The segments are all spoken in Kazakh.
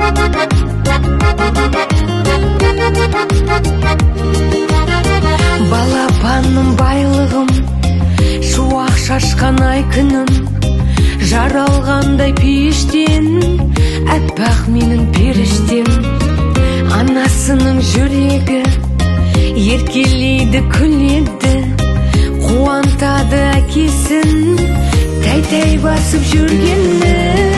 Балапаным байлығым, шуақ шашқан ай күнім, жаралғандай пештен, әппақ менің періштем. Анасының жүрегі еркелейді, күледі, қуантады әкесін, тәй-тәй басып жүргені.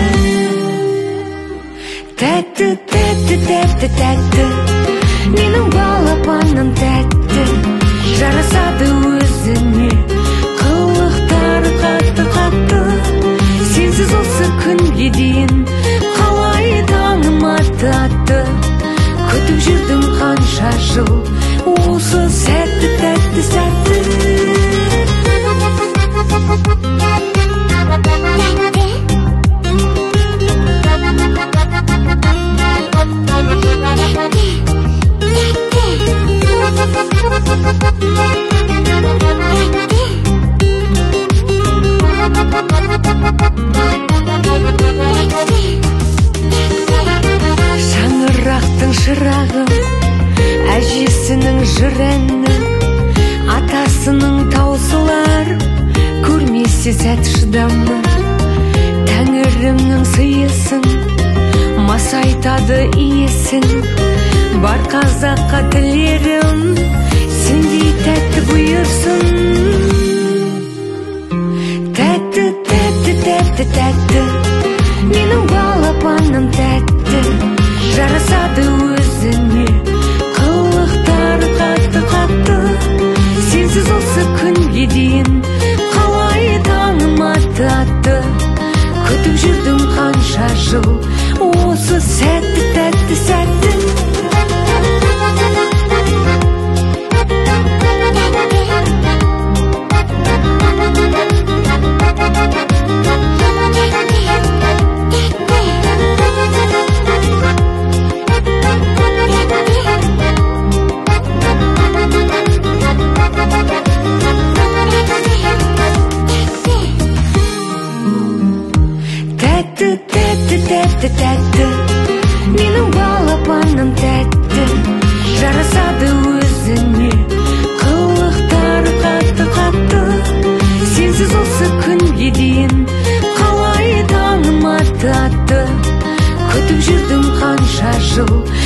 Тәтті, тәтті, тәтті, тәтті, менің балапаным тәтті, жарасады өзіне, қылықтары қатты-қатты. Сенсіз осы күнге дейін қалай таңым атты, күтіп жүрдім қанша жыл, осы сәтті, тәтті сәтті. Шаңырақтың шырағы, әжесінің жыр әні, атасының таусылар, көрмесе сәт шыдамы. Тәңірімнің сыйысын, масайтады иесін, бар қазаққа тілерім, сендей тәтті бұйырсын. Тәтті, тәтті, тәтті, тәтті, менің балапаным тәтті, жарасады өзіне, қылықтары қатты-қатты. Сенсіз осы күнге дейін қалай таңым атты, күтіп жүрдім қанша жыл, осы сәтті, тәтті сәтті. Тәтті, тәтті, тәтті, тәтті, менің балапаным тәтті, жарасады өзіне, қылықтары қатты-қатты. Сенсіз осы күнге дейін қалай таңым атты, күтіп жүрдім қанша жыл,